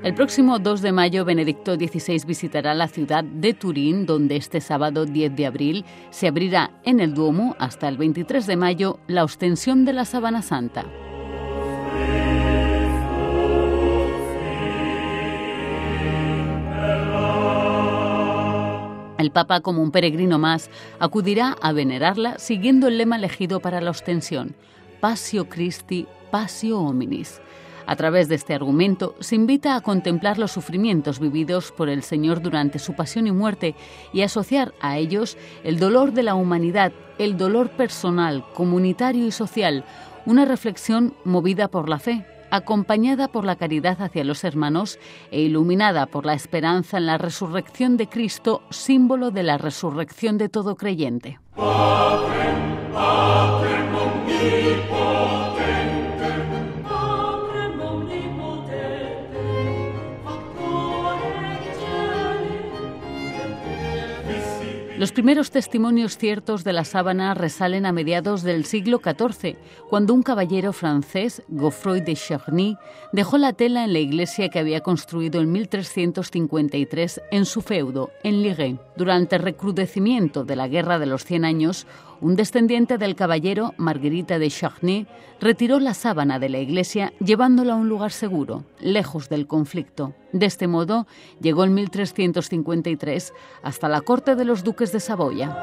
El próximo 2 de mayo, Benedicto XVI visitará la ciudad de Turín, donde este sábado 10 de abril se abrirá en el Duomo hasta el 23 de mayo la ostensión de la Sábana Santa. El Papa, como un peregrino más, acudirá a venerarla siguiendo el lema elegido para la ostensión: Passio Christi, Passio Hominis. A través de este argumento se invita a contemplar los sufrimientos vividos por el Señor durante su pasión y muerte y asociar a ellos el dolor de la humanidad, el dolor personal, comunitario y social, una reflexión movida por la fe, acompañada por la caridad hacia los hermanos e iluminada por la esperanza en la resurrección de Cristo, símbolo de la resurrección de todo creyente. Los primeros testimonios ciertos de la sábana resalen a mediados del siglo XIV, cuando un caballero francés, Geoffroy de Charny, dejó la tela en la iglesia que había construido en 1353 en su feudo, en Ligues. Durante el recrudecimiento de la Guerra de los 100 años, un descendiente del caballero, Marguerite de Charny, retiró la sábana de la iglesia llevándola a un lugar seguro, lejos del conflicto. De este modo, llegó en 1353 hasta la corte de los duques de Saboya.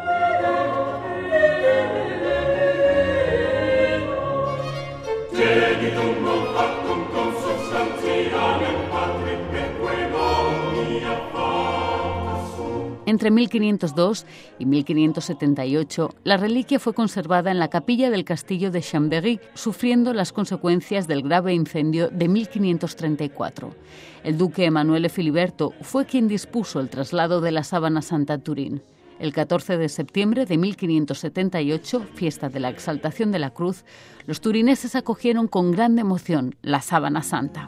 Entre 1502 y 1578, la reliquia fue conservada en la capilla del castillo de Chambéry, sufriendo las consecuencias del grave incendio de 1534. El duque Emanuele Filiberto fue quien dispuso el traslado de la Sábana Santa a Turín. El 14 de septiembre de 1578, fiesta de la Exaltación de la Cruz, los turineses acogieron con gran emoción la Sábana Santa.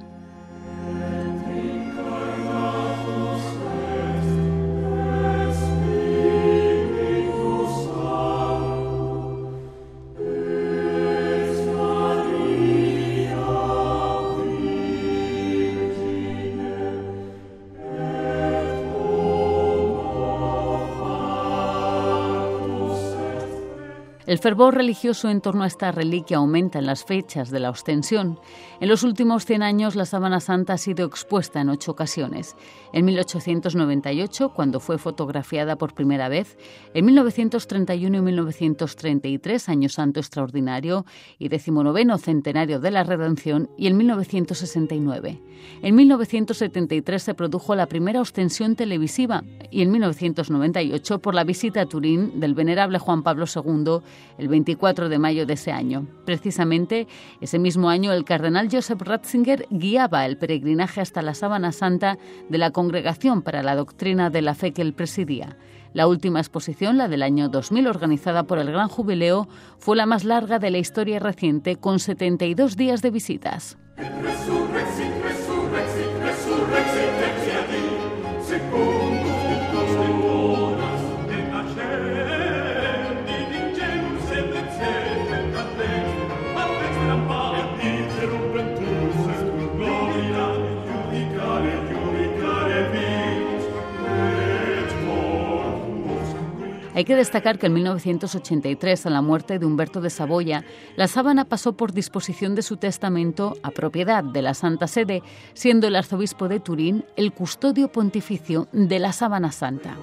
El fervor religioso en torno a esta reliquia aumenta en las fechas de la ostensión. En los últimos 100 años, la Sábana Santa ha sido expuesta en 8 ocasiones. En 1898, cuando fue fotografiada por primera vez, en 1931 y 1933, Año Santo Extraordinario, y 19º centenario de la Redención, y en 1969. En 1973 se produjo la primera ostensión televisiva, y en 1998 por la visita a Turín del venerable Juan Pablo II, el 24 de mayo de ese año. Precisamente, ese mismo año, el cardenal Joseph Ratzinger guiaba el peregrinaje hasta la Sábana Santa de la Congregación para la Doctrina de la Fe que él presidía. La última exposición, la del año 2000, organizada por el Gran Jubileo, fue la más larga de la historia reciente, con 72 días de visitas. Hay que destacar que en 1983, a la muerte de Humberto de Saboya, la sábana pasó por disposición de su testamento a propiedad de la Santa Sede, siendo el arzobispo de Turín el custodio pontificio de la Sábana Santa.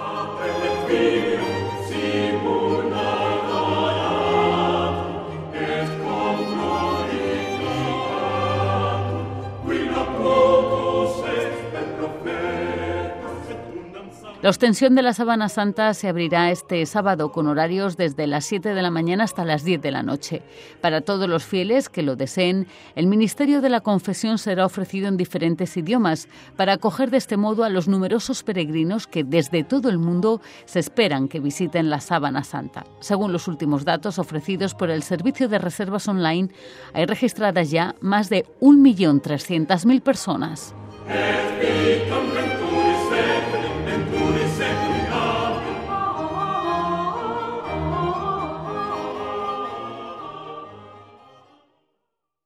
La ostensión de la Sábana Santa se abrirá este sábado con horarios desde las 7 de la mañana hasta las 10 de la noche. Para todos los fieles que lo deseen, el ministerio de la confesión será ofrecido en diferentes idiomas para acoger de este modo a los numerosos peregrinos que desde todo el mundo se esperan que visiten la Sábana Santa. Según los últimos datos ofrecidos por el servicio de reservas online, hay registradas ya más de 1.300.000 personas. Et vitam venturis